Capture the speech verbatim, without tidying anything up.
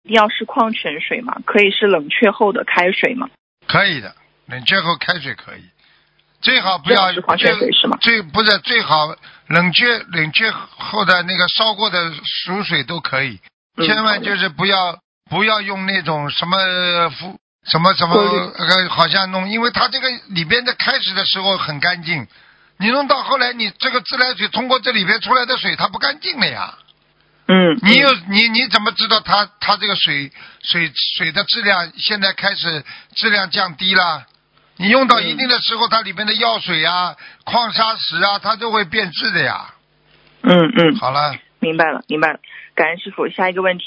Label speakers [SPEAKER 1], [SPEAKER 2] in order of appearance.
[SPEAKER 1] 定要是矿泉水吗？可以是冷却后的开水吗？
[SPEAKER 2] 可以的，冷却后开水可以，最好不要
[SPEAKER 1] 是矿泉水是吗？
[SPEAKER 2] 最不是最好冷却冷却后的那个烧过的熟水都可以，
[SPEAKER 1] 嗯、
[SPEAKER 2] 千万就是不要不要用那种什么服什么什么呃好像弄，因为它这个里边的开始的时候很干净，你弄到后来你这个自来水通过这里边出来的水它不干净了呀。
[SPEAKER 1] 嗯，
[SPEAKER 2] 你有你你怎么知道它它这个水水水的质量现在开始质量降低了？你用到一定的时候，它里面的药水啊、矿砂石啊，它都会变质的呀。
[SPEAKER 1] 嗯嗯，
[SPEAKER 2] 好了，
[SPEAKER 1] 明白了明白了，感恩师傅。下一个问题。